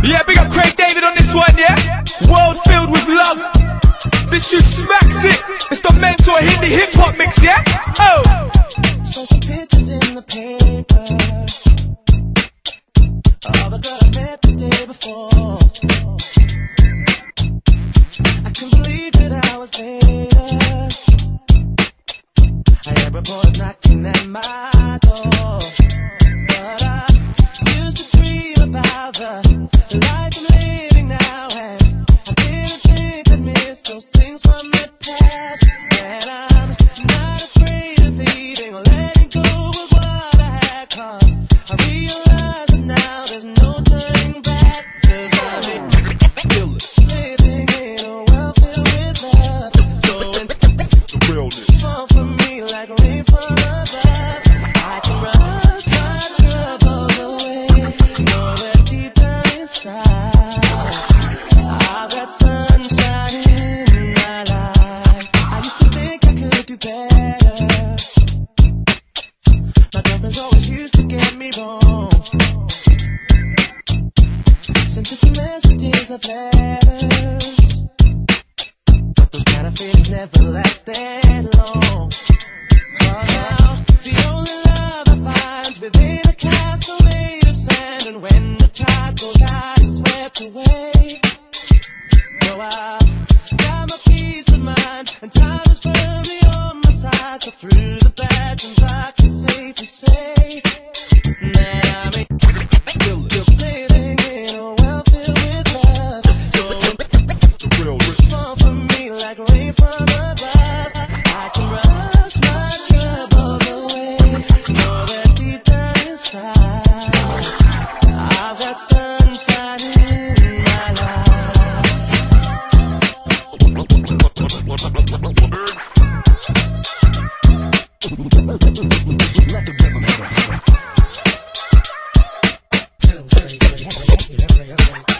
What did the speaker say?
Yeah, big up Craig David on this one, yeah? World filled with love. This shit smacks it. It's the Mentor Hindi hip hop mix, yeah? Oh! Saw some pictures in the paper of a girl I met the day before. I couldn't believe that I was there. I heard boys knocking at my door, but I used to dream about the life I'm living now, and I didn't think I'd miss those things from the past. And I'm not afraid of leaving or letting go of what I had, 'cause I realize that now there's no turning back. 'Cause I'm living in a world filled with love, so the realness fall from me like rain from above. I can brush my troubles away, know that deep down inside I've got sunshine in my life. I used to think I could do better. My girlfriends always used to get me wrong, sent distant messages, love letters, but those kind of feelings never lasted long. For now, the only love I find's within a castle made of sand, and when the tide goes out, it's swept away. So I've got my peace of mind, and time is firmly on my side. So through the bad times, I can safely say that I'm just living in a world filled with love. So fall from me like rain from above. I can brush my troubles away, know that deep down inside I've got sunshine in my life. Let the rhythm